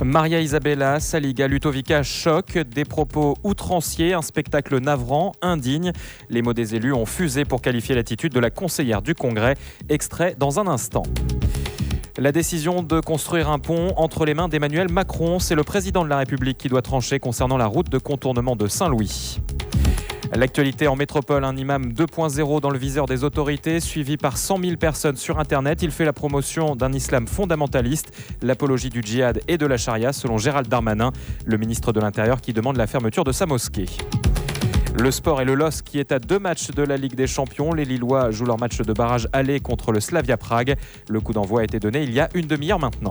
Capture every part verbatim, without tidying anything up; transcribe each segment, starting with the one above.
Maria Isabella Saliga Lutovica choque, des propos outranciers, un spectacle navrant, indigne. Les mots des élus ont fusé pour qualifier l'attitude de la conseillère du Congrès. Extrait dans un instant. La décision de construire un pont entre les mains d'Emmanuel Macron, c'est le président de la République qui doit trancher concernant la route de contournement de Saint-Louis. L'actualité en métropole, un imam deux point zéro dans le viseur des autorités, suivi par cent mille personnes sur Internet. Il fait la promotion d'un islam fondamentaliste, l'apologie du djihad et de la charia, selon Gérald Darmanin, le ministre de l'Intérieur qui demande la fermeture de sa mosquée. Le sport et le L O S qui est à deux matchs de la Ligue des Champions. Les Lillois jouent leur match de barrage aller contre le Slavia Prague. Le coup d'envoi a été donné il y a une demi-heure maintenant.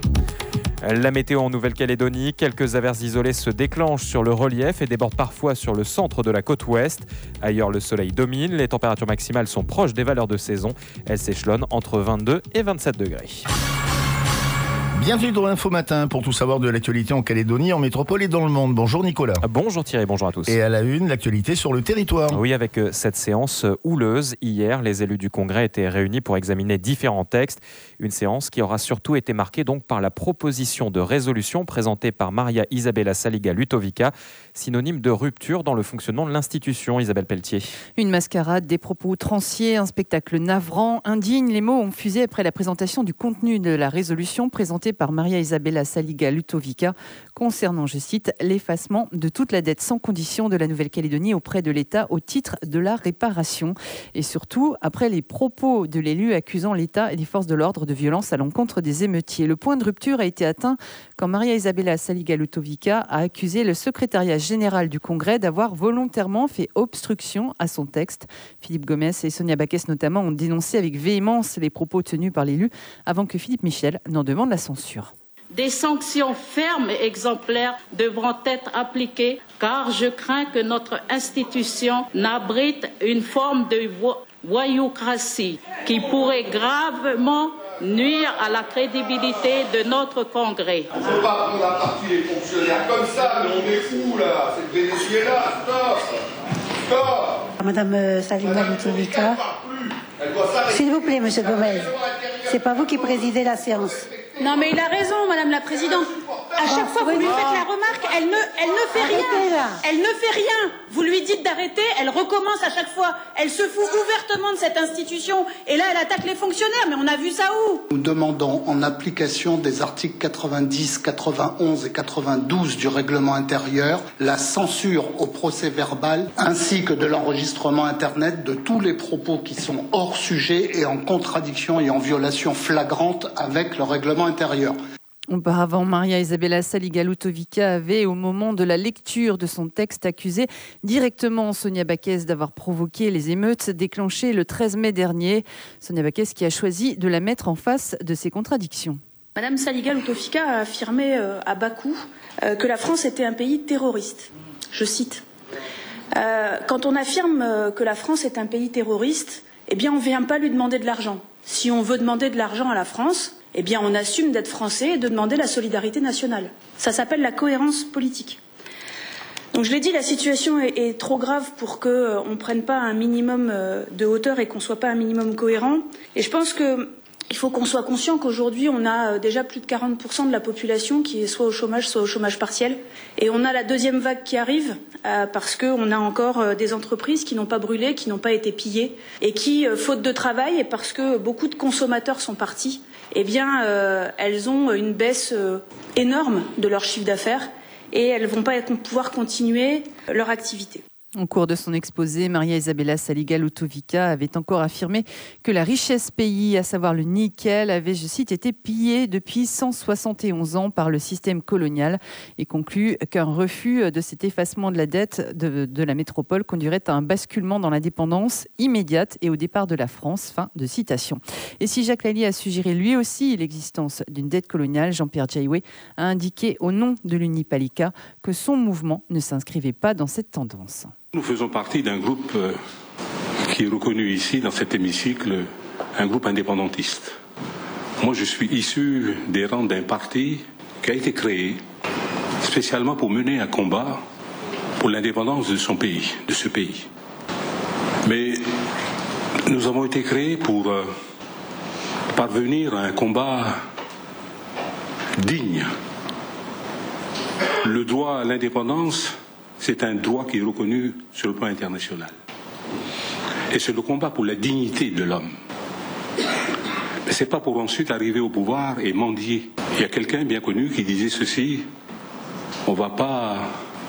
La météo en Nouvelle-Calédonie, quelques averses isolées se déclenchent sur le relief et débordent parfois sur le centre de la côte ouest. Ailleurs, le soleil domine, les températures maximales sont proches des valeurs de saison. Elles s'échelonnent entre vingt-deux et vingt-sept degrés. Bienvenue dans l'Info Matin pour tout savoir de l'actualité en Calédonie, en métropole et dans le monde. Bonjour Nicolas. Bonjour Thierry, bonjour à tous. Et à la une, l'actualité sur le territoire. Oui, avec cette séance houleuse. Hier, les élus du Congrès étaient réunis pour examiner différents textes. Une séance qui aura surtout été marquée donc par la proposition de résolution présentée par Maria Isabella Saliga Lutovica, synonyme de rupture dans le fonctionnement de l'institution. Isabelle Pelletier. Une mascarade, des propos outranciers, un spectacle navrant, indigne. Les mots ont fusé après la présentation du contenu de la résolution présentée par Maria Isabella Saliga Lutovica concernant, je cite, l'effacement de toute la dette sans condition de la Nouvelle-Calédonie auprès de l'État au titre de la réparation. Et surtout, après les propos de l'élu accusant l'État et les forces de l'ordre de violence à l'encontre des émeutiers. Le point de rupture a été atteint quand Maria Isabella Saliga Lutovica a accusé le secrétariat général du Congrès d'avoir volontairement fait obstruction à son texte. Philippe Gomez et Sonia Baquès notamment ont dénoncé avec véhémence les propos tenus par l'élu avant que Philippe Michel n'en demande la censure. Des sanctions fermes et exemplaires devront être appliquées car je crains que notre institution n'abrite une forme de voyoucratie qui pourrait gravement nuire à la crédibilité de notre Congrès. On ne peut pas prendre à partie les fonctionnaires comme ça, mais on est fous là, c'est le Venezuela, stop, stop. Madame Saliga Lutovica, s'il vous plaît, Monsieur Gomez, c'est pas vous qui présidez la séance. Non mais il a raison, Madame la Présidente. À chaque fois que vous lui faites la remarque, elle ne, elle ne fait rien. Elle ne fait rien. Vous lui dites d'arrêter, elle recommence à chaque fois. Elle se fout ouvertement de cette institution. Et là, elle attaque les fonctionnaires. Mais on a vu ça où? Nous demandons, en application des articles quatre-vingt-dix, quatre-vingt-onze et quatre-vingt-douze du règlement intérieur, la censure au procès verbal ainsi que de l'enregistrement Internet de tous les propos qui sont hors sujet et en contradiction et en violation flagrante avec le règlement intérieur. Auparavant, Maria Isabella Saliga Lutovica avait, au moment de la lecture de son texte, accusé directement Sonia Baquès d'avoir provoqué les émeutes déclenchées le treize mai dernier. Sonia Baquès qui a choisi de la mettre en face de ses contradictions. Madame Saliga Lutovica a affirmé euh, à Bakou euh, que la France était un pays terroriste. Je cite. Euh, quand on affirme euh, que la France est un pays terroriste, eh bien on ne vient pas lui demander de l'argent. Si on veut demander de l'argent à la France, eh bien on assume d'être français et de demander la solidarité nationale. Ça s'appelle la cohérence politique. Donc je l'ai dit, la situation est, est trop grave pour qu'on euh, ne prenne pas un minimum euh, de hauteur et qu'on ne soit pas un minimum cohérent. Et je pense que il faut qu'on soit conscient qu'aujourd'hui, on a déjà plus de quarante pour cent de la population qui est soit au chômage, soit au chômage partiel. Et on a la deuxième vague qui arrive euh, parce qu'on a encore euh, des entreprises qui n'ont pas brûlé, qui n'ont pas été pillées et qui, euh, faute de travail, et parce que beaucoup de consommateurs sont partis, eh bien, euh, elles ont une baisse euh, énorme de leur chiffre d'affaires et elles ne vont pas pouvoir continuer leur activité. Au cours de son exposé, Maria Isabella Saliga Lutovica avait encore affirmé que la richesse pays, à savoir le nickel, avait, je cite, été pillée depuis cent soixante et onze ans par le système colonial et conclut qu'un refus de cet effacement de la dette de, de la métropole conduirait à un basculement dans l'indépendance immédiate et au départ de la France. Fin de citation. Et si Jacques Lallier a suggéré lui aussi l'existence d'une dette coloniale, Jean-Pierre Jaiwe a indiqué au nom de l'Unipalica que son mouvement ne s'inscrivait pas dans cette tendance. Nous faisons partie d'un groupe euh, qui est reconnu ici, dans cet hémicycle, un groupe indépendantiste. Moi, je suis issu des rangs d'un parti qui a été créé spécialement pour mener un combat pour l'indépendance de son pays, de ce pays. Mais nous avons été créés pour euh, parvenir à un combat digne Le droit à l'indépendance, c'est un droit qui est reconnu sur le plan international. Et c'est le combat pour la dignité de l'homme. Mais ce n'est pas pour ensuite arriver au pouvoir et mendier. Il y a quelqu'un bien connu qui disait ceci: on ne va pas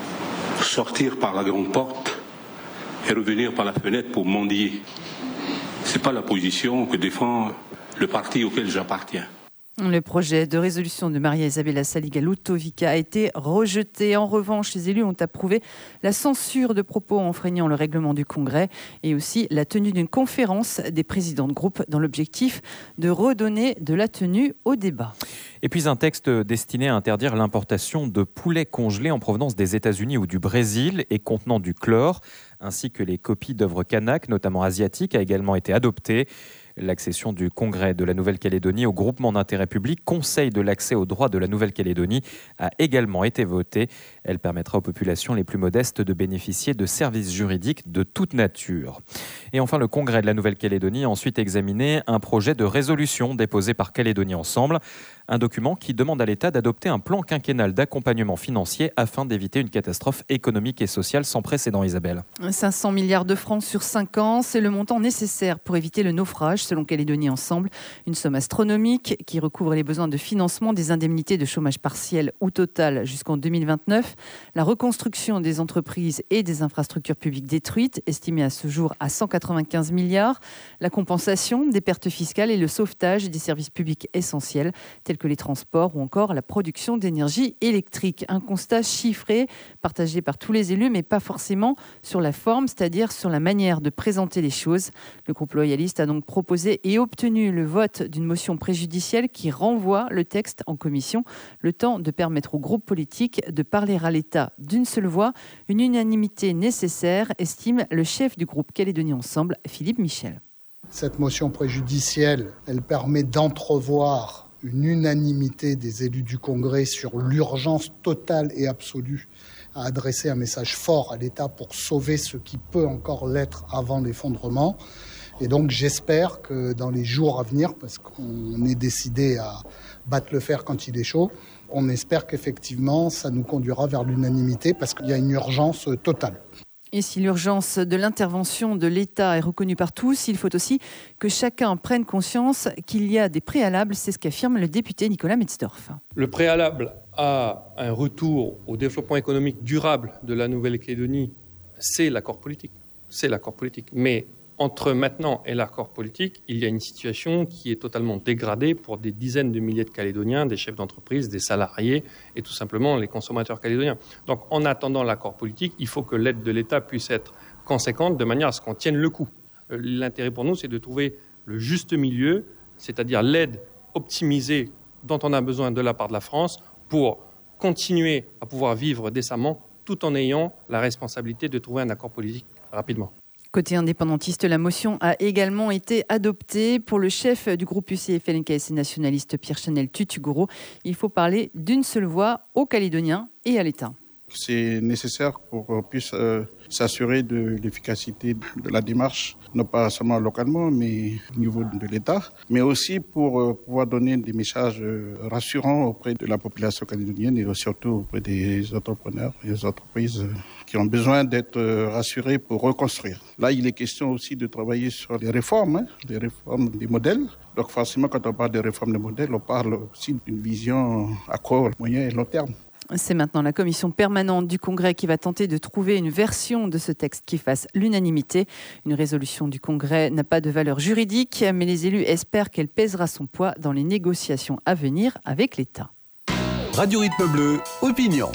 sortir par la grande porte et revenir par la fenêtre pour mendier. Ce n'est pas la position que défend le parti auquel j'appartiens. Le projet de résolution de Maria Isabella Saliga Lutovica a été rejeté. En revanche, les élus ont approuvé la censure de propos enfreignant le règlement du Congrès et aussi la tenue d'une conférence des présidents de groupe dans l'objectif de redonner de la tenue au débat. Et puis un texte destiné à interdire l'importation de poulets congelés en provenance des États-Unis ou du Brésil et contenant du chlore, ainsi que les copies d'œuvres kanak, notamment asiatiques, a également été adopté. L'accession du Congrès de la Nouvelle-Calédonie au groupement d'intérêt public Conseil de l'accès aux droits de la Nouvelle-Calédonie a également été votée. Elle permettra aux populations les plus modestes de bénéficier de services juridiques de toute nature. Et enfin, le Congrès de la Nouvelle-Calédonie a ensuite examiné un projet de résolution déposé par Calédonie Ensemble. Un document qui demande à l'État d'adopter un plan quinquennal d'accompagnement financier afin d'éviter une catastrophe économique et sociale sans précédent, Isabelle. cinq cents milliards de francs sur cinq ans, c'est le montant nécessaire pour éviter le naufrage, selon Calédonie Ensemble. Une somme astronomique qui recouvre les besoins de financement des indemnités de chômage partiel ou total jusqu'en deux mille vingt-neuf, la reconstruction des entreprises et des infrastructures publiques détruites, estimée à ce jour à cent quatre-vingt-quinze milliards, la compensation des pertes fiscales et le sauvetage des services publics essentiels, tels que les transports ou encore la production d'énergie électrique. Un constat chiffré, partagé par tous les élus, mais pas forcément sur la forme, c'est-à-dire sur la manière de présenter les choses. Le groupe loyaliste a donc proposé et obtenu le vote d'une motion préjudicielle qui renvoie le texte en commission, le temps de permettre au groupe politique de parler à l'État d'une seule voix. Une unanimité nécessaire, estime le chef du groupe Calédonie Ensemble, Philippe Michel. Cette motion préjudicielle, elle permet d'entrevoir une unanimité des élus du Congrès sur l'urgence totale et absolue à adresser un message fort à l'État pour sauver ce qui peut encore l'être avant l'effondrement. Et donc j'espère que dans les jours à venir, parce qu'on est décidé à battre le fer quand il est chaud, on espère qu'effectivement ça nous conduira vers l'unanimité parce qu'il y a une urgence totale. Et si l'urgence de l'intervention de l'État est reconnue par tous, il faut aussi que chacun prenne conscience qu'il y a des préalables. C'est ce qu'affirme le député Nicolas Metzdorf. Le préalable à un retour au développement économique durable de la Nouvelle-Calédonie, c'est l'accord politique. C'est l'accord politique. Mais entre maintenant et l'accord politique, il y a une situation qui est totalement dégradée pour des dizaines de milliers de Calédoniens, des chefs d'entreprise, des salariés et tout simplement les consommateurs calédoniens. Donc en attendant l'accord politique, il faut que l'aide de l'État puisse être conséquente de manière à ce qu'on tienne le coup. L'intérêt pour nous, c'est de trouver le juste milieu, c'est-à-dire l'aide optimisée dont on a besoin de la part de la France pour continuer à pouvoir vivre décemment tout en ayant la responsabilité de trouver un accord politique rapidement. Côté indépendantiste, la motion a également été adoptée. Pour le chef du groupe U C F L N K S nationaliste Pierre-Chanel Tutugoro, il faut parler d'une seule voix aux Calédoniens et à l'État. C'est nécessaire pour qu'on puisse euh, s'assurer de l'efficacité de la démarche, non pas seulement localement, mais au niveau de l'État, mais aussi pour euh, pouvoir donner des messages euh, rassurants auprès de la population calédonienne et surtout auprès des entrepreneurs et des entreprises euh, qui ont besoin d'être euh, rassurés pour reconstruire. Là, il est question aussi de travailler sur les réformes, hein, les réformes des modèles. Donc forcément, quand on parle de réformes des modèles, on parle aussi d'une vision à court, moyen et long terme. C'est maintenant la commission permanente du Congrès qui va tenter de trouver une version de ce texte qui fasse l'unanimité. Une résolution du Congrès n'a pas de valeur juridique, mais les élus espèrent qu'elle pèsera son poids dans les négociations à venir avec l'État. Radio Rythme Bleu, opinion.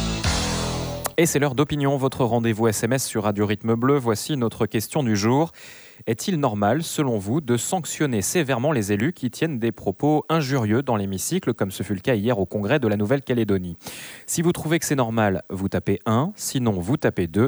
Et c'est l'heure d'opinion, votre rendez-vous S M S sur Radio Rythme Bleu. Voici notre question du jour. Est-il normal, selon vous, de sanctionner sévèrement les élus qui tiennent des propos injurieux dans l'hémicycle, comme ce fut le cas hier au Congrès de la Nouvelle-Calédonie ? Si vous trouvez que c'est normal, vous tapez un, sinon vous tapez deux.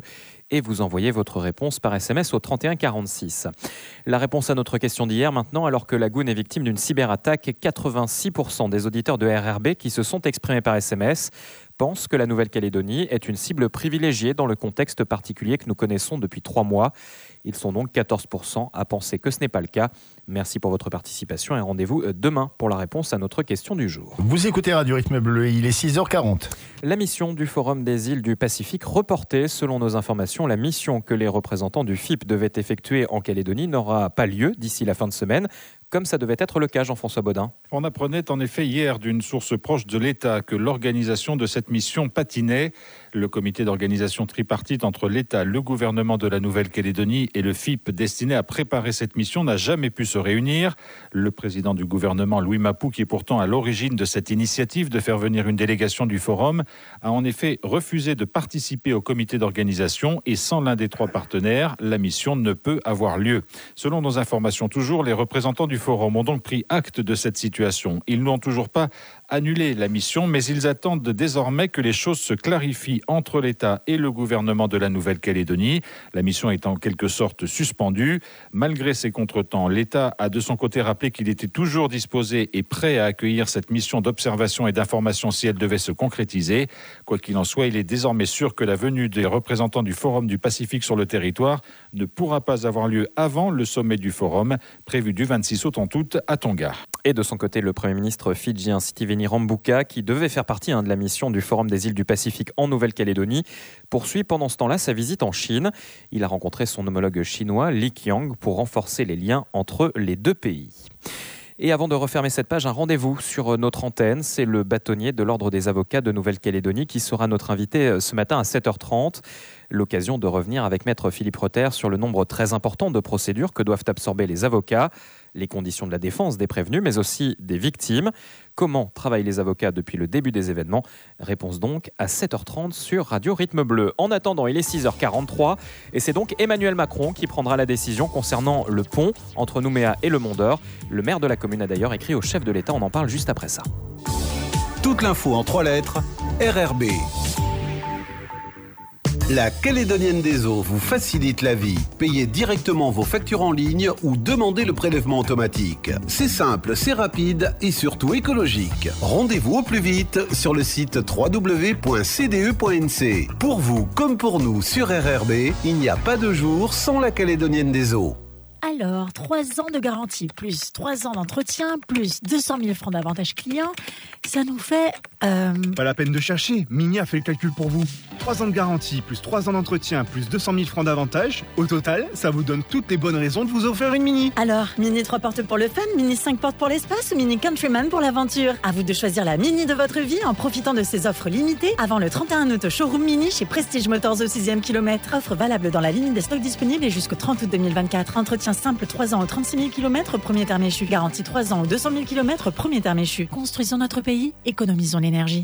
et vous envoyez votre réponse par S M S au trente et un quarante-six. La réponse à notre question d'hier maintenant, alors que la Goune est victime d'une cyberattaque, quatre-vingt-six pour cent des auditeurs de R R B qui se sont exprimés par S M S pensent que la Nouvelle-Calédonie est une cible privilégiée dans le contexte particulier que nous connaissons depuis trois mois. Ils sont donc quatorze pour cent à penser que ce n'est pas le cas. Merci pour votre participation et rendez-vous demain pour la réponse à notre question du jour. Vous écoutez Radio Rythme Bleu, il est six heures quarante. La mission du Forum des îles du Pacifique reportée. Selon nos informations, la mission que les représentants du F I P devaient effectuer en Calédonie n'aura pas lieu d'ici la fin de semaine, comme ça devait être le cas, Jean-François Baudin. On apprenait en effet hier d'une source proche de l'État que l'organisation de cette mission patinait. Le comité d'organisation tripartite entre l'État, le gouvernement de la Nouvelle-Calédonie et le F I P destiné à préparer cette mission n'a jamais pu se réunir. Le président du gouvernement, Louis Mapou, qui est pourtant à l'origine de cette initiative de faire venir une délégation du forum, a en effet refusé de participer au comité d'organisation et sans l'un des trois partenaires, la mission ne peut avoir lieu. Selon nos informations toujours, les représentants du forum ont donc pris acte de cette situation. Ils n'ont toujours pas annulé la mission, mais ils attendent désormais que les choses se clarifient entre l'État et le gouvernement de la Nouvelle-Calédonie. La mission est en quelque sorte suspendue. Malgré ces contretemps, l'État a de son côté rappelé qu'il était toujours disposé et prêt à accueillir cette mission d'observation et d'information si elle devait se concrétiser. Quoi qu'il en soit, il est désormais sûr que la venue des représentants du Forum du Pacifique sur le territoire ne pourra pas avoir lieu avant le sommet du Forum, prévu du vingt-six août en août à Tonga. Et de son côté, le Premier ministre fidjien Sitiveni Rabuka, qui devait faire partie hein, de la mission du Forum des îles du Pacifique en Nouvelle-Calédonie, poursuit pendant ce temps-là sa visite en Chine. Il a rencontré son homologue chinois, Li Qiang, pour renforcer les liens entre les deux pays. Et avant de refermer cette page, un rendez-vous sur notre antenne. C'est le bâtonnier de l'Ordre des avocats de Nouvelle-Calédonie qui sera notre invité ce matin à sept heures trente. L'occasion de revenir avec Maître Philippe Rotter sur le nombre très important de procédures que doivent absorber les avocats, les conditions de la défense des prévenus, mais aussi des victimes. Comment travaillent les avocats depuis le début des événements ? Réponse donc à sept heures trente sur Radio Rythme Bleu. En attendant, il est six heures quarante-trois et c'est donc Emmanuel Macron qui prendra la décision concernant le pont entre Nouméa et le Mont d'Or. Le maire de la commune a d'ailleurs écrit au chef de l'État, on en parle juste après ça. Toute l'info en trois lettres, R R B. La Calédonienne des Eaux vous facilite la vie. Payez directement vos factures en ligne ou demandez le prélèvement automatique. C'est simple, c'est rapide et surtout écologique. Rendez-vous au plus vite sur le site w w w point c d e point n c. Pour vous comme pour nous sur R R B, il n'y a pas de jour sans la Calédonienne des Eaux. Alors, trois ans de garantie, plus trois ans d'entretien, plus deux cent mille francs d'avantage client, ça nous fait... Euh... Pas la peine de chercher, Mini a fait le calcul pour vous. trois ans de garantie, plus trois ans d'entretien, plus deux cent mille francs d'avantage. Au total, ça vous donne toutes les bonnes raisons de vous offrir une Mini. Alors, Mini trois portes pour le fun, Mini cinq portes pour l'espace ou Mini Countryman pour l'aventure. À vous de choisir la Mini de votre vie en profitant de ces offres limitées avant le trente et un août au showroom Mini chez Prestige Motors au sixième kilomètre. Offre valable dans la limite des stocks disponibles et jusqu'au trente août deux mille vingt-quatre. Entretien simple trois ans au trente-six mille kilomètres, premier terme échu. Garantie trois ans au deux cent mille kilomètres, premier terme échu. Construisons notre pays, économisons l'énergie.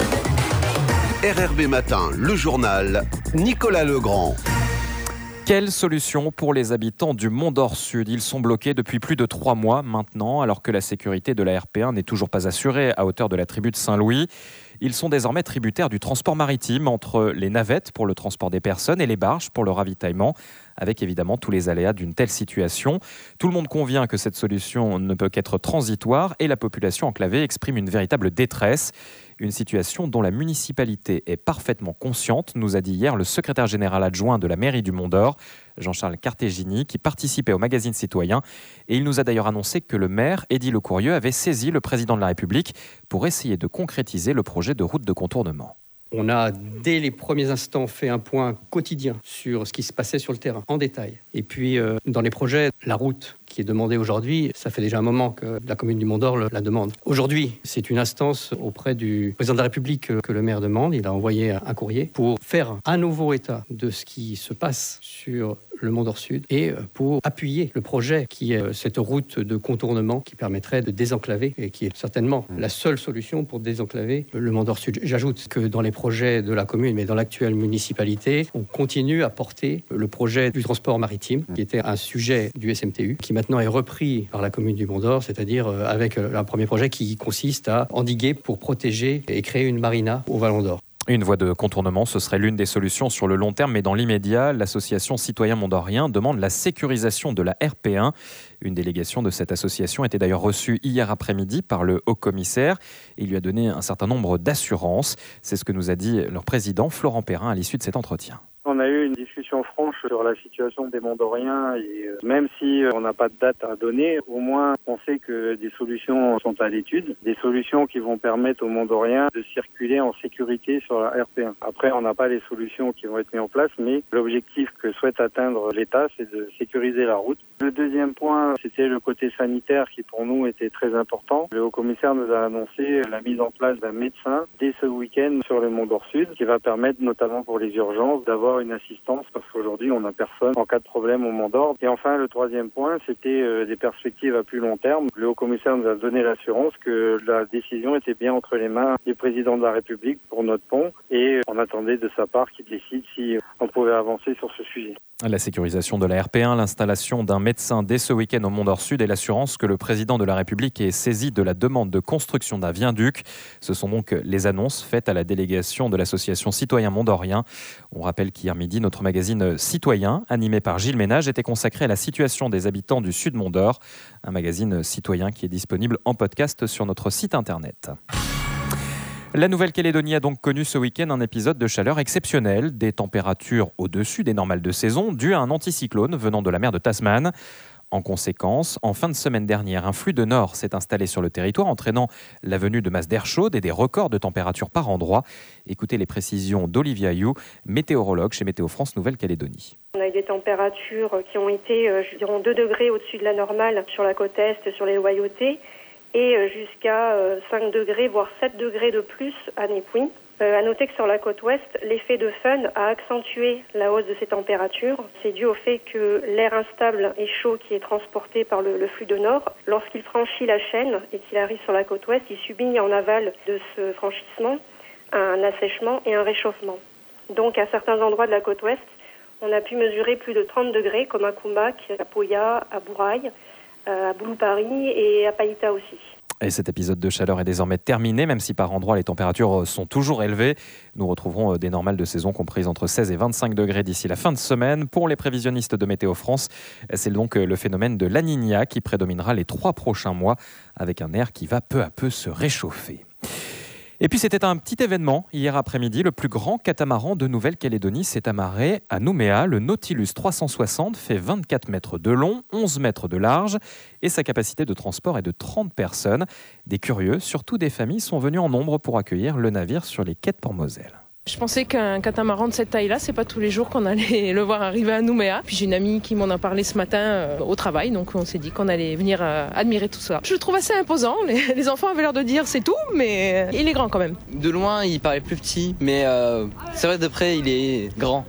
R R B Matin, le journal, Nicolas Legrand. Quelle solution pour les habitants du Mont d'Or Sud ? Ils sont bloqués depuis plus de trois mois maintenant, alors que la sécurité de la R P un n'est toujours pas assurée à hauteur de la tribu de Saint-Louis. Ils sont désormais tributaires du transport maritime entre les navettes pour le transport des personnes et les barges pour le ravitaillement, avec évidemment tous les aléas d'une telle situation. Tout le monde convient que cette solution ne peut qu'être transitoire et la population enclavée exprime une véritable détresse. Une situation dont la municipalité est parfaitement consciente, nous a dit hier le secrétaire général adjoint de la mairie du Mont d'Or, Jean-Charles Cartegini, qui participait au magazine Citoyen. Et il nous a d'ailleurs annoncé que le maire, Eddy Lecourieux, avait saisi le président de la République pour essayer de concrétiser le projet de route de contournement. On a, dès les premiers instants, fait un point quotidien sur ce qui se passait sur le terrain, en détail. Et puis, euh, dans les projets, la route qui est demandée aujourd'hui, ça fait déjà un moment que la commune du Mont d'Or la demande. Aujourd'hui, c'est une instance auprès du président de la République que le maire demande. Il a envoyé un courrier pour faire un nouveau état de ce qui se passe sur le Mont d'Or Sud et pour appuyer le projet qui est cette route de contournement qui permettrait de désenclaver et qui est certainement la seule solution pour désenclaver le Mont d'Or Sud. J'ajoute que dans les projets de la commune, mais dans l'actuelle municipalité, on continue à porter le projet du transport maritime qui était un sujet du S M T U qui maintenant est repris par la commune du Mont d'Or, c'est-à-dire avec un premier projet qui consiste à endiguer pour protéger et créer une marina au Vallon d'Or. Une voie de contournement, ce serait l'une des solutions sur le long terme, mais dans l'immédiat, l'association Citoyens Mondoriens demande la sécurisation de la R P un. Une délégation de cette association était d'ailleurs reçue hier après-midi par le haut-commissaire. Il lui a donné un certain nombre d'assurances. C'est ce que nous a dit leur président, Florent Perrin, à l'issue de cet entretien. On a eu une discussion franche sur la situation des Mondoriens et euh, même si euh, on n'a pas de date à donner, au moins on sait que des solutions sont à l'étude, des solutions qui vont permettre aux Mondoriens de circuler en sécurité sur la R P un. Après, on n'a pas les solutions qui vont être mises en place, mais l'objectif que souhaite atteindre l'État, c'est de sécuriser la route. Le deuxième point, c'était le côté sanitaire qui pour nous était très important. Le haut-commissaire nous a annoncé la mise en place d'un médecin dès ce week-end sur le Mont-d'Or Sud, qui va permettre notamment pour les urgences d'avoir une assistance parce qu'aujourd'hui on n'a personne en cas de problème au Mont-d'Or. Et enfin le troisième point, c'était euh, des perspectives à plus long terme. Le haut-commissaire nous a donné l'assurance que la décision était bien entre les mains du président de la République pour notre pont et on attendait de sa part qu'il décide si on pouvait avancer sur ce sujet. La sécurisation de la R P un, l'installation d'un médecin dès ce week-end au Mont-d'Or Sud et l'assurance que le président de la République est saisi de la demande de construction d'un viaduc. Ce sont donc les annonces faites à la délégation de l'association Citoyens Mondoriens. On rappelle qu'hier midi, notre magazine Citoyen, animé par Gilles Ménage, était consacré à la situation des habitants du Sud Mont-d'Or. Un magazine citoyen qui est disponible en podcast sur notre site internet. La Nouvelle-Calédonie a donc connu ce week-end un épisode de chaleur exceptionnel, des températures au-dessus des normales de saison, dues à un anticyclone venant de la mer de Tasman. En conséquence, en fin de semaine dernière, un flux de nord s'est installé sur le territoire, entraînant la venue de masses d'air chaude et des records de température par endroit. Écoutez les précisions d'Olivia You, météorologue chez Météo France Nouvelle-Calédonie. On a eu des températures qui ont été, je dirais, deux degrés au-dessus de la normale sur la côte est, sur les Loyautés, et jusqu'à cinq degrés, voire sept degrés de plus à Népouy. Euh, à noter que sur la côte ouest, l'effet de fun a accentué la hausse de ces températures. C'est dû au fait que l'air instable et chaud qui est transporté par le, le flux de nord, lorsqu'il franchit la chaîne et qu'il arrive sur la côte ouest, il subit en aval de ce franchissement un assèchement et un réchauffement. Donc à certains endroits de la côte ouest, on a pu mesurer plus de trente degrés, comme à Kumbac, à Poya, à Bourail, à Boulou-Paris et à Païta aussi. Et cet épisode de chaleur est désormais terminé, même si par endroits les températures sont toujours élevées. Nous retrouverons des normales de saison comprises entre seize et vingt-cinq degrés d'ici la fin de semaine. Pour les prévisionnistes de Météo France, c'est donc le phénomène de La Niña qui prédominera les trois prochains mois, avec un air qui va peu à peu se réchauffer. Et puis c'était un petit événement hier après-midi. Le plus grand catamaran de Nouvelle-Calédonie s'est amarré à Nouméa. Le Nautilus trois cent soixante fait vingt-quatre mètres de long, onze mètres de large et sa capacité de transport est de trente personnes. Des curieux, surtout des familles, sont venus en nombre pour accueillir le navire sur les quais de Port-Moselle. Je pensais qu'un catamaran de cette taille-là, c'est pas tous les jours qu'on allait le voir arriver à Nouméa. Puis j'ai une amie qui m'en a parlé ce matin euh, au travail, donc on s'est dit qu'on allait venir euh, admirer tout ça. Je le trouve assez imposant, les, les enfants avaient l'air de dire c'est tout, mais euh, il est grand quand même. De loin, il paraît plus petit, mais euh, c'est vrai de près, il est grand.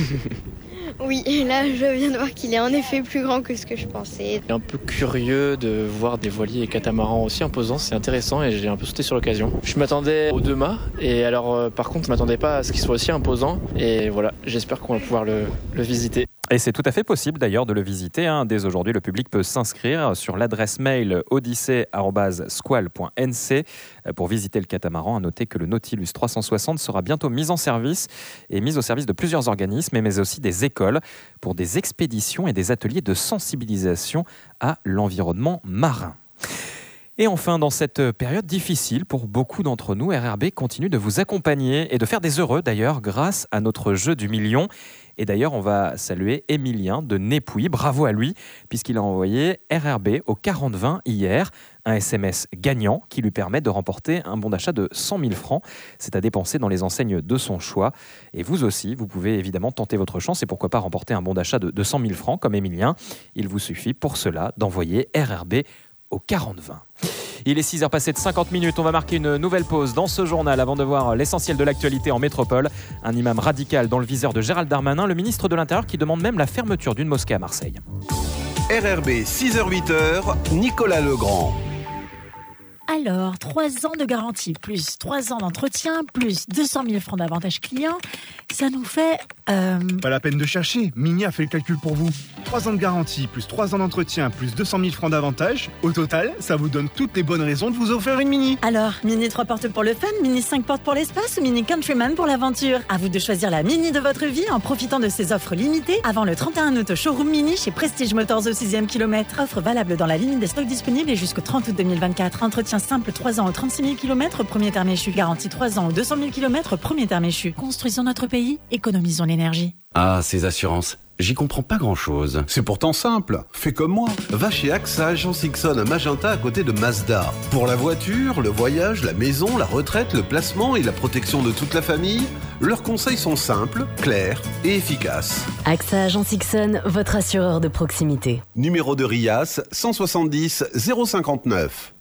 Oui, là je viens de voir qu'il est en effet plus grand que ce que je pensais. Un peu curieux de voir des voiliers et catamarans aussi imposants, c'est intéressant et j'ai un peu sauté sur l'occasion. Je m'attendais aux deux mâts et alors euh, par contre je m'attendais pas à ce qu'il soit aussi imposant et voilà, j'espère qu'on va pouvoir le, le visiter. Et c'est tout à fait possible d'ailleurs de le visiter. Hein. Dès aujourd'hui, le public peut s'inscrire sur l'adresse mail odyssée arobase squal point n c pour visiter le catamaran. À noter que le Nautilus trois cent soixante sera bientôt mis en service et mis au service de plusieurs organismes, mais aussi des écoles pour des expéditions et des ateliers de sensibilisation à l'environnement marin. Et enfin, dans cette période difficile pour beaucoup d'entre nous, R R B continue de vous accompagner et de faire des heureux d'ailleurs grâce à notre jeu du million. Et d'ailleurs, on va saluer Émilien de Népouy. Bravo à lui, puisqu'il a envoyé R R B au quarante vingt hier, un S M S gagnant qui lui permet de remporter un bon d'achat de cent mille francs. C'est à dépenser dans les enseignes de son choix. Et vous aussi, vous pouvez évidemment tenter votre chance et pourquoi pas remporter un bon d'achat de, de cent mille francs comme Émilien. Il vous suffit pour cela d'envoyer R R B au quarante vingt. Il est six heures passées de cinquante minutes. On va marquer une nouvelle pause dans ce journal avant de voir l'essentiel de l'actualité en métropole. Un imam radical dans le viseur de Gérald Darmanin, le ministre de l'Intérieur qui demande même la fermeture d'une mosquée à Marseille. R R B six heures huit heures, Nicolas Legrand. Alors, trois ans de garantie, plus trois ans d'entretien, plus deux cent mille francs d'avantage client, ça nous fait... Euh... Pas la peine de chercher, Mini a fait le calcul pour vous. trois ans de garantie, plus trois ans d'entretien, plus deux cent mille francs d'avantage. Au total, ça vous donne toutes les bonnes raisons de vous offrir une Mini. Alors, Mini trois portes pour le fun, Mini cinq portes pour l'espace ou Mini Countryman pour l'aventure? À vous de choisir la Mini de votre vie en profitant de ces offres limitées avant le trente et un août au showroom Mini chez Prestige Motors au sixième kilomètre. Offre valable dans la limite des stocks disponibles et jusqu'au trente août deux mille vingt-quatre. Entretien simple trois ans au trente-six mille kilomètres, premier terme échu. Garantie trois ans au deux cent mille kilomètres, premier terme échu. Construisons notre pays, économisons l'énergie. Ah, ces assurances, j'y comprends pas grand-chose. C'est pourtant simple. Fais comme moi. Va chez A X A Agence Ixon à Magenta à côté de Mazda. Pour la voiture, le voyage, la maison, la retraite, le placement et la protection de toute la famille, leurs conseils sont simples, clairs et efficaces. A X A Agence Ixon, votre assureur de proximité. Numéro de RIAS cent soixante-dix zéro cinquante-neuf.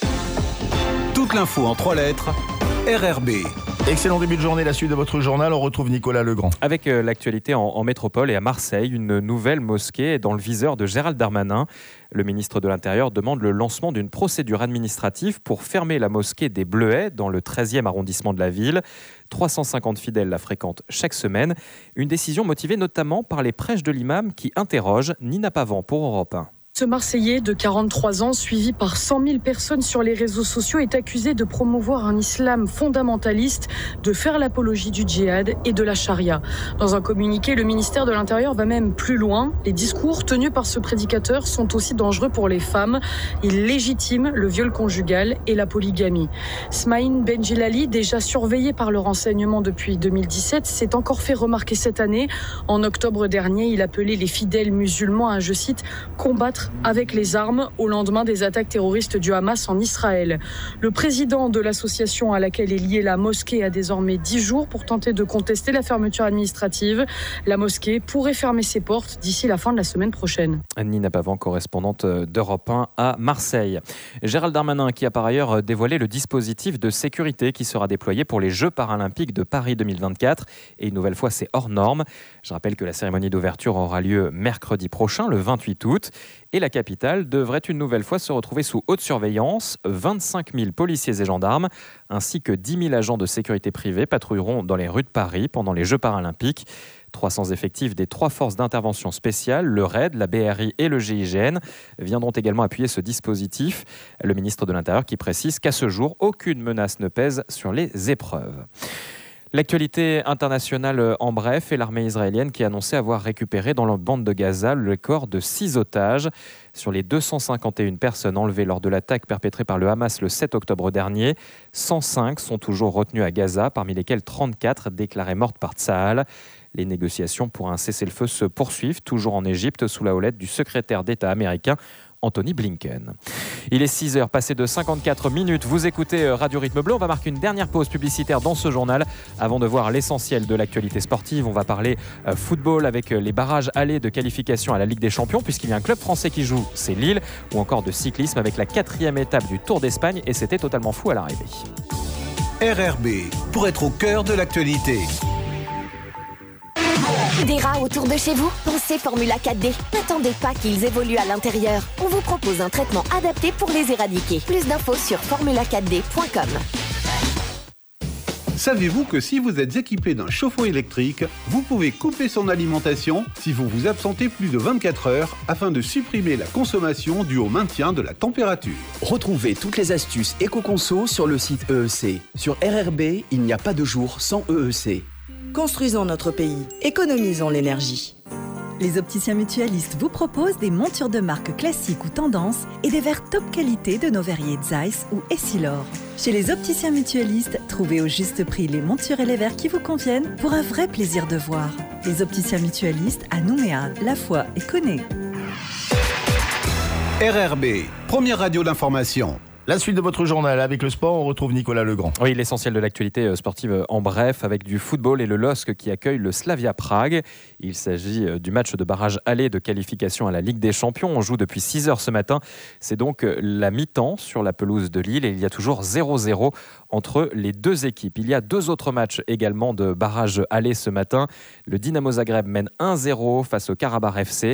Toute l'info en trois lettres, R R B. Excellent début de journée, la suite de votre journal, on retrouve Nicolas Legrand. Avec euh, l'actualité en, en métropole et à Marseille, une nouvelle mosquée est dans le viseur de Gérald Darmanin. Le ministre de l'Intérieur demande le lancement d'une procédure administrative pour fermer la mosquée des Bleuets dans le treizième arrondissement de la ville. trois cent cinquante fidèles la fréquentent chaque semaine. Une décision motivée notamment par les prêches de l'imam qui interrogent Nina Pavant pour Europe un. Ce Marseillais de quarante-trois ans, suivi par cent mille personnes sur les réseaux sociaux, est accusé de promouvoir un islam fondamentaliste, de faire l'apologie du djihad et de la charia. Dans un communiqué, le ministère de l'Intérieur va même plus loin. Les discours tenus par ce prédicateur sont aussi dangereux pour les femmes. Il légitime le viol conjugal et la polygamie. Smaïn Benjilali, déjà surveillé par le renseignement depuis deux mille dix-sept, s'est encore fait remarquer cette année. En octobre dernier, il appelait les fidèles musulmans à, je cite, combattre avec les armes au lendemain des attaques terroristes du Hamas en Israël. Le président de l'association à laquelle est liée la mosquée a désormais dix jours pour tenter de contester la fermeture administrative. La mosquée pourrait fermer ses portes d'ici la fin de la semaine prochaine. Nina Pavant, correspondante d'Europe un à Marseille. Gérald Darmanin qui a par ailleurs dévoilé le dispositif de sécurité qui sera déployé pour les Jeux paralympiques de Paris deux mille vingt-quatre. Et une nouvelle fois, c'est hors norme. Je rappelle que la cérémonie d'ouverture aura lieu mercredi prochain, le vingt-huit août. Et la capitale devrait une nouvelle fois se retrouver sous haute surveillance. vingt-cinq mille policiers et gendarmes ainsi que dix mille agents de sécurité privée patrouilleront dans les rues de Paris pendant les Jeux paralympiques. trois cents effectifs des trois forces d'intervention spéciales, le R A I D, la B R I et le G I G N, viendront également appuyer ce dispositif. Le ministre de l'Intérieur qui précise qu'à ce jour, aucune menace ne pèse sur les épreuves. L'actualité internationale en bref et l'armée israélienne qui a annoncé avoir récupéré dans la bande de Gaza le corps de six otages. Sur les deux cent cinquante et une personnes enlevées lors de l'attaque perpétrée par le Hamas le sept octobre dernier, cent cinq sont toujours retenues à Gaza, parmi lesquelles trente-quatre déclarées mortes par Tsahal. Les négociations pour un cessez-le-feu se poursuivent, toujours en Égypte, sous la houlette du secrétaire d'État américain Anthony Blinken. Il est six heures, passé de cinquante-quatre minutes. Vous écoutez Radio Rythme Bleu. On va marquer une dernière pause publicitaire dans ce journal avant de voir l'essentiel de l'actualité sportive. On va parler football avec les barrages allés de qualification à la Ligue des Champions puisqu'il y a un club français qui joue, c'est Lille, ou encore de cyclisme avec la quatrième étape du Tour d'Espagne et c'était totalement fou à l'arrivée. R R B, pour être au cœur de l'actualité. Des rats autour de chez vous? Pensez Formula quatre D. N'attendez pas qu'ils évoluent à l'intérieur. On vous propose un traitement adapté pour les éradiquer. Plus d'infos sur formula quatre d point com. Savez-vous que si vous êtes équipé d'un chauffe-eau électrique, vous pouvez couper son alimentation si vous vous absentez plus de vingt-quatre heures afin de supprimer la consommation due au maintien de la température. Retrouvez toutes les astuces éco-conso sur le site E E C. Sur R R B, il n'y a pas de jour sans E E C. Construisons notre pays, économisons l'énergie. Les opticiens mutualistes vous proposent des montures de marque classiques ou tendance et des verres top qualité de nos verriers Zeiss ou Essilor. Chez les opticiens mutualistes, trouvez au juste prix les montures et les verres qui vous conviennent pour un vrai plaisir de voir. Les opticiens mutualistes à Nouméa, La Foix et Connay. R R B, première radio d'information. La suite de votre journal avec le sport, on retrouve Nicolas Legrand. Oui, l'essentiel de l'actualité sportive en bref avec du football et le L O S C qui accueille le Slavia Prague. Il s'agit du match de barrage aller de qualification à la Ligue des Champions. On joue depuis six heures ce matin. C'est donc la mi-temps sur la pelouse de Lille et il y a toujours zéro zéro entre les deux équipes. Il y a deux autres matchs également de barrage aller ce matin. Le Dynamo Zagreb mène un zéro face au Karabakh F C.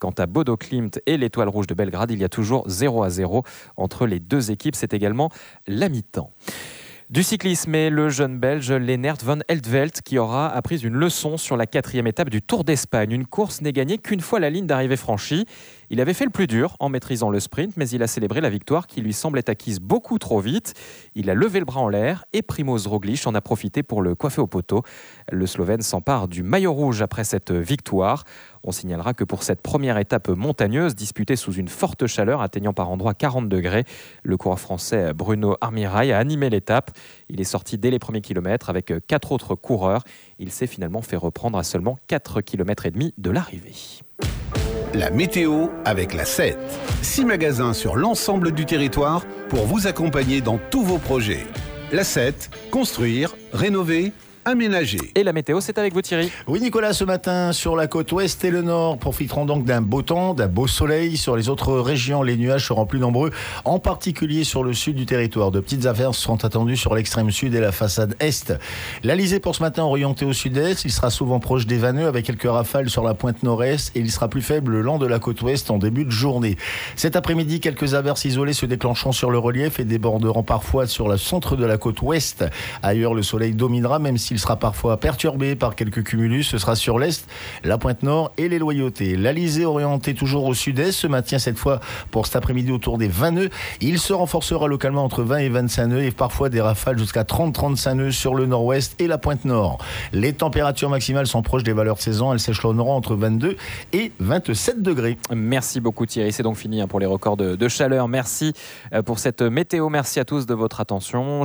Quant à Bodo Klimt et l'Étoile Rouge de Belgrade, il y a toujours zéro à zéro entre les deux équipes. C'est également la mi-temps. Du cyclisme et le jeune Belge Lennert van Heltvelt qui aura appris une leçon sur la quatrième étape du Tour d'Espagne. Une course n'est gagnée qu'une fois la ligne d'arrivée franchie. Il avait fait le plus dur en maîtrisant le sprint, mais il a célébré la victoire qui lui semblait acquise beaucoup trop vite. Il a levé le bras en l'air et Primoz Roglic en a profité pour le coiffer au poteau. Le Slovène s'empare du maillot rouge après cette victoire. On signalera que pour cette première étape montagneuse, disputée sous une forte chaleur atteignant par endroits quarante degrés, le coureur français Bruno Armirail a animé l'étape. Il est sorti dès les premiers kilomètres avec quatre autres coureurs. Il s'est finalement fait reprendre à seulement quatre kilomètres et demi de l'arrivée. La météo avec la sept. Six magasins sur l'ensemble du territoire pour vous accompagner dans tous vos projets. La sept, construire, rénover, aménager. Et la météo, c'est avec vous Thierry. Oui Nicolas, ce matin sur la côte ouest et le nord profiteront donc d'un beau temps, d'un beau soleil. Sur les autres régions, les nuages seront plus nombreux, en particulier sur le sud du territoire. De petites averses sont attendues sur l'extrême sud et la façade est. L'Alizé pour ce matin orienté au sud-est, il sera souvent proche des Vanneux avec quelques rafales sur la pointe nord-est et il sera plus faible le long de la côte ouest en début de journée. Cet après-midi, quelques averses isolées se déclencheront sur le relief et déborderont parfois sur le centre de la côte ouest. Ailleurs, le soleil dominera même si il sera parfois perturbé par quelques cumulus. Ce sera sur l'est, la pointe nord et les Loyautés. L'Alizé orienté toujours au sud-est se maintient cette fois pour cet après-midi autour des vingt nœuds. Il se renforcera localement entre vingt et vingt-cinq nœuds et parfois des rafales jusqu'à trente à trente-cinq nœuds sur le nord-ouest et la pointe nord. Les températures maximales sont proches des valeurs de saison. Elles s'échelonneront entre vingt-deux et vingt-sept degrés. Merci beaucoup Thierry. C'est donc fini pour les records de, de chaleur. Merci pour cette météo. Merci à tous de votre attention.